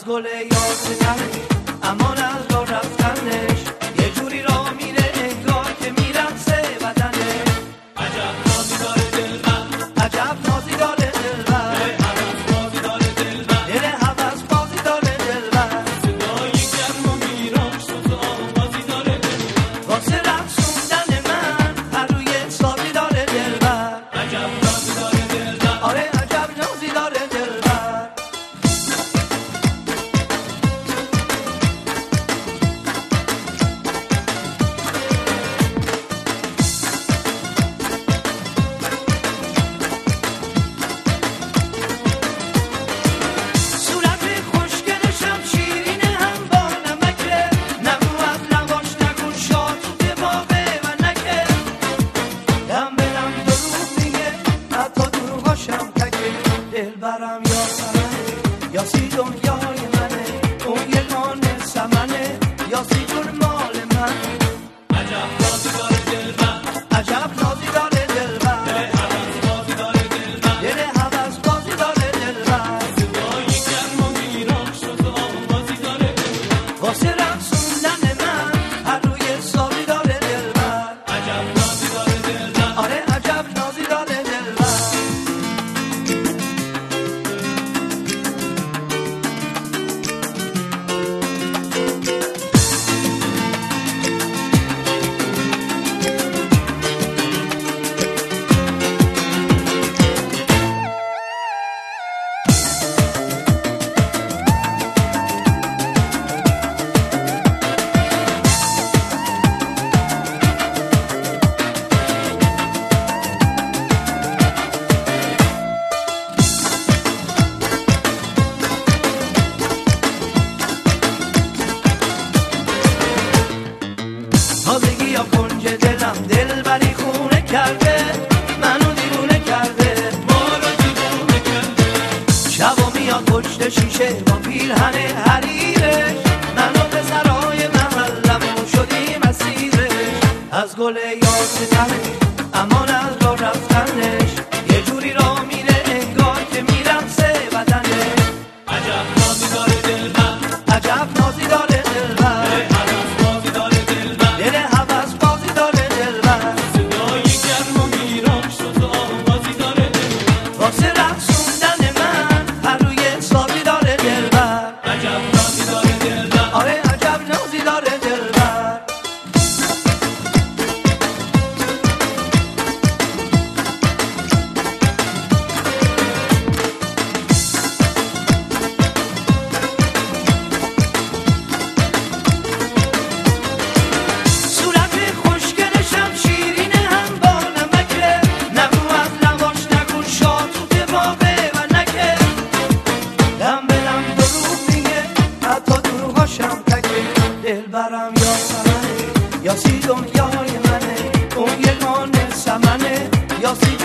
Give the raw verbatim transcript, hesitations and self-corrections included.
از گل یاسمنش، امان از راه رفتنش، یه جوری راه میره انگار که میرقصه بدنش. عجب نازی داره دلبر، عجب نازی داره دلبر، بازی داره دلبر، دل هوس بازی داره دلبر، صدای گرم و میران شد و آوازی داره دلبر، واسه رقصوندن من هر روی حسابی داره دلبر. عجب نازی داره دلبر، آره عجب نازی داره دلبر. صورت خوشگلش هم شیرینه هم با نمکه، نگو از لباش نگو شاد تو دماغه و نکه، دم به دم دروغ میگه حتی دروغاشم تکه. دلبرم یاسمنه، یاسی دنیای منه، اون یگانه سمنه، یاسی جون مال من. عجب نازی داره دلبر، عجب نازی داره دلبر، بازی داره دلبر، دل هوس بازی داره دلبر، صدای گرم و میران شد و آوازی داره دلبر، واسه رقصوندن من هر روی حسابی داره دلبر. عجب نازی داره دلبر، آره عجب نازی داره دلبر. تازگی یا کنج دلم دلبری خونه کرده، منو دیوونه کرده، ما رو دیوونه کرده، شبا میاد پشت شیشه با پیرهن حریرش، منو پسرای محلمون شدیم اسیرش. از گل یاسمنش، امان از راه رفتنش، یه جوری راه میره انگار که میرقصه بدنش. عجب نازی داره دلبر، عجب نازی داره دلبر، بازی داره دلبر، دل هوس بازی داره دلبر، صدای گرم و میران شد و آوازی داره دلبر، واسه رقصوندن من هر روی حسابی داره دلبر. عجب نازی داره دلبر، آره عجب نازی داره دلبر. صورت خوشگلش هم شیرینه هم با نمکه، نگو از لباش نگو شاد تو دماغه و نکه، دم به دم دروغ میگه حتی دروغاشم تکه. دلبرم یاسمنه، یاسی دنیای منه، اون یگانه سمنه، یاسی